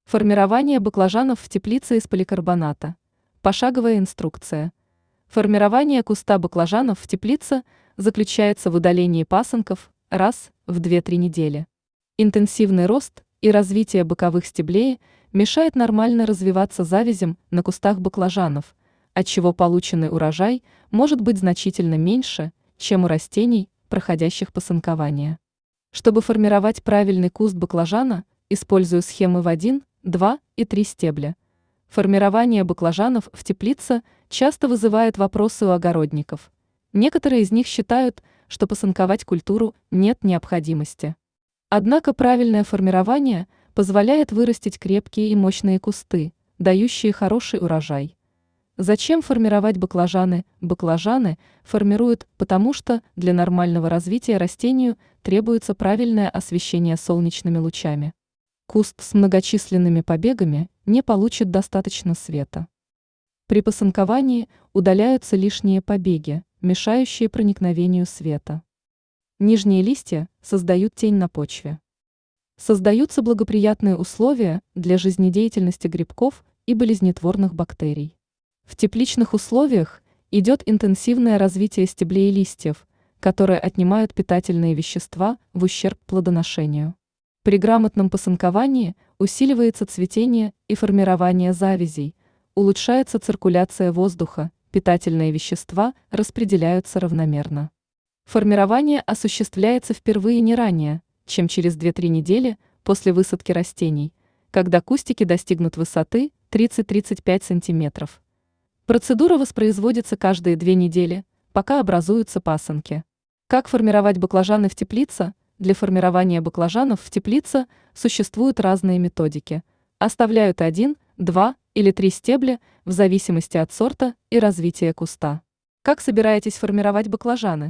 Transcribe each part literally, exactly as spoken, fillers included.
Формирование баклажанов в теплице из поликарбоната. Пошаговая инструкция. Формирование куста баклажанов в теплице заключается в удалении пасынков раз в две-три недели. Интенсивный рост и развитие боковых стеблей мешает нормально развиваться завязям на кустах баклажанов, отчего полученный урожай может быть значительно меньше, чем у растений, проходящих пасынкование. Чтобы формировать правильный куст баклажана, использую схемы в один, два и три стебля. Формирование баклажанов в теплице часто вызывает вопросы у огородников. Некоторые из них считают, что пасынковать культуру нет необходимости. Однако правильное формирование позволяет вырастить крепкие и мощные кусты, дающие хороший урожай. Зачем формировать баклажаны? Баклажаны формируют, потому что для нормального развития растению требуется правильное освещение солнечными лучами. Куст с многочисленными побегами не получит достаточно света. При пасынковании удаляются лишние побеги, мешающие проникновению света. Нижние листья создают тень на почве. Создаются благоприятные условия для жизнедеятельности грибков и болезнетворных бактерий. В тепличных условиях идет интенсивное развитие стеблей и листьев, которые отнимают питательные вещества в ущерб плодоношению. При грамотном пасынковании усиливается цветение и формирование завязей, улучшается циркуляция воздуха, питательные вещества распределяются равномерно. Формирование осуществляется впервые не ранее, чем через две-три недели после высадки растений, когда кустики достигнут высоты тридцать-тридцать пять сантиметров. Процедура воспроизводится каждые две недели, пока образуются пасынки. Как формировать баклажаны в теплице? Для формирования баклажанов в теплице существуют разные методики. Оставляют один, два или три стебля в зависимости от сорта и развития куста. Как собираетесь формировать баклажаны?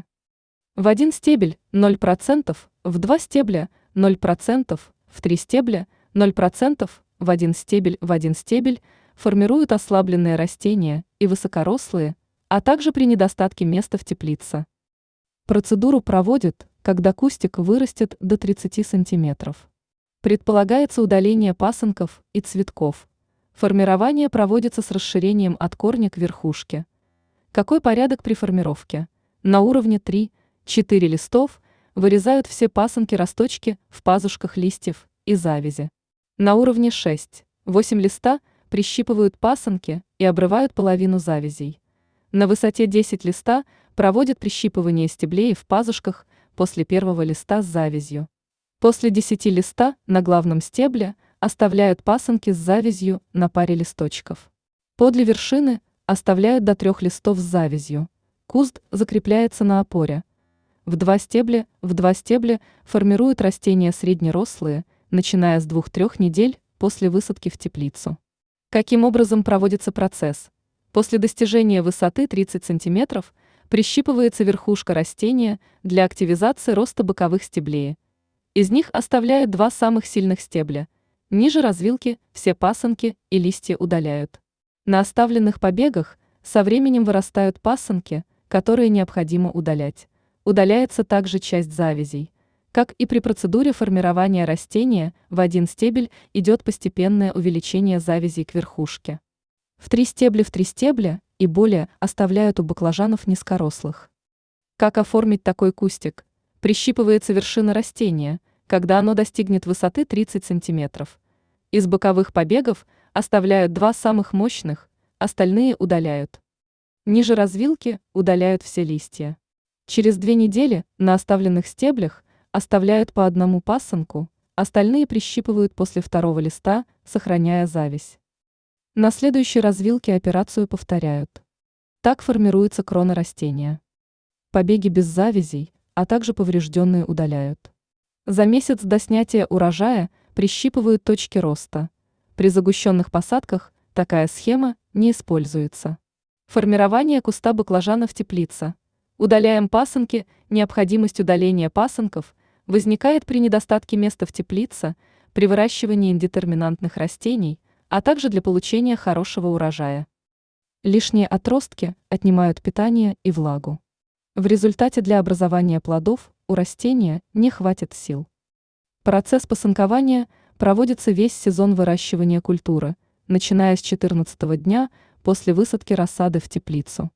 В один стебель ноль процентов, в два стебля ноль процентов, в три стебля ноль процентов, в один стебель в один стебель формируют ослабленные растения и высокорослые, а также при недостатке места в теплице. Процедуру проводят, когда кустик вырастет до тридцати сантиметров. Предполагается удаление пасынков и цветков. Формирование проводится с расширением от корня к верхушке. Какой порядок при формировке? На уровне три-четыре листов вырезают все пасынки-росточки в пазушках листьев и завязи. На уровне шесть-восемь листа прищипывают пасынки и обрывают половину завязей. На высоте десять листа проводят прищипывание стеблей в пазушках после первого листа с завязью. После десяти листа на главном стебле оставляют пасынки с завязью на паре листочков. Подле вершины оставляют до трех листов с завязью. Куст закрепляется на опоре. В два стебля, в два стебля формируют растения среднерослые, начиная с двух-трех недель после высадки в теплицу. Каким образом проводится процесс? После достижения высоты тридцать сантиметров прищипывается верхушка растения для активизации роста боковых стеблей. Из них оставляют два самых сильных стебля. Ниже развилки все пасынки и листья удаляют. На оставленных побегах со временем вырастают пасынки, которые необходимо удалять. Удаляется также часть завязей. Как и при процедуре формирования растения, в один стебель идет постепенное увеличение завязей к верхушке. В три стебля в три стебля и более оставляют у баклажанов низкорослых. Как оформить такой кустик? Прищипывается вершина растения, когда оно достигнет высоты тридцать сантиметров. Из боковых побегов оставляют два самых мощных, остальные удаляют. Ниже развилки удаляют все листья. Через две недели на оставленных стеблях оставляют по одному пасынку, остальные прищипывают после второго листа, сохраняя завязь. На следующей развилке операцию повторяют. Так формируется крона растения. Побеги без завязей, а также поврежденные удаляют. За месяц до снятия урожая прищипывают точки роста. При загущенных посадках такая схема не используется. Формирование куста баклажана в теплице. Удаляем пасынки. Необходимость удаления пасынков возникает при недостатке места в теплице, при выращивании индетерминантных растений, а также для получения хорошего урожая. Лишние отростки отнимают питание и влагу. В результате для образования плодов у растения не хватит сил. Процесс пасынкования проводится весь сезон выращивания культуры, начиная с четырнадцатого дня после высадки рассады в теплицу.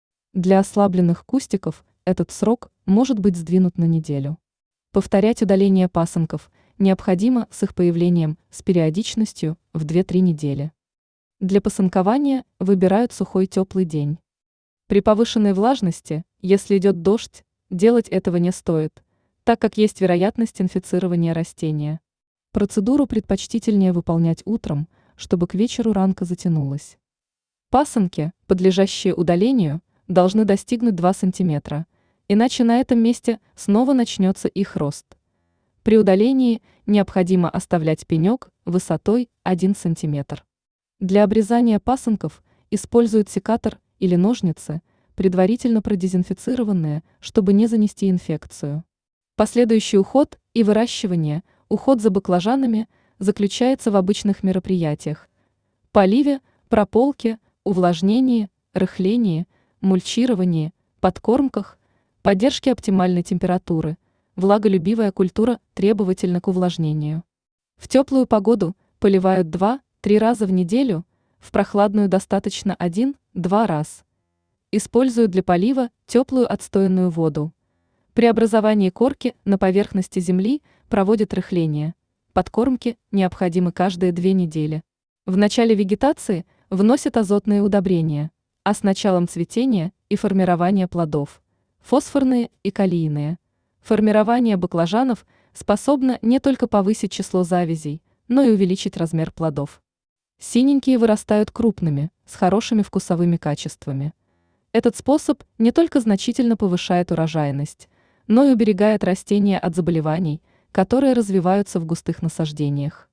Для ослабленных кустиков этот срок может быть сдвинут на неделю. Повторять удаление пасынков необходимо с их появлением с периодичностью в две-три недели. Для пасынкования выбирают сухой теплый день. При повышенной влажности, если идет дождь, делать этого не стоит, так как есть вероятность инфицирования растения. Процедуру предпочтительнее выполнять утром, чтобы к вечеру ранка затянулась. Пасынки, подлежащие удалению, должны достигнуть два сантиметра, иначе на этом месте снова начнется их рост. При удалении необходимо оставлять пенек высотой один сантиметр. Для обрезания пасынков используют секатор или ножницы, предварительно продезинфицированные, чтобы не занести инфекцию. Последующий уход и выращивание, уход за баклажанами заключается в обычных мероприятиях: поливе, прополке, увлажнении, рыхлении, мульчировании, подкормках, поддержке оптимальной температуры. Влаголюбивая культура требовательна к увлажнению. В теплую погоду поливают два-три раза в неделю, в прохладную достаточно один-два раз. Используют для полива теплую отстоянную воду. При образовании корки на поверхности земли проводят рыхление. Подкормки необходимы каждые две недели. В начале вегетации вносят азотные удобрения, а с началом цветения и формирования плодов – фосфорные и калийные. Формирование баклажанов способно не только повысить число завязей, но и увеличить размер плодов. Синенькие вырастают крупными, с хорошими вкусовыми качествами. Этот способ не только значительно повышает урожайность, но и уберегает растения от заболеваний, которые развиваются в густых насаждениях.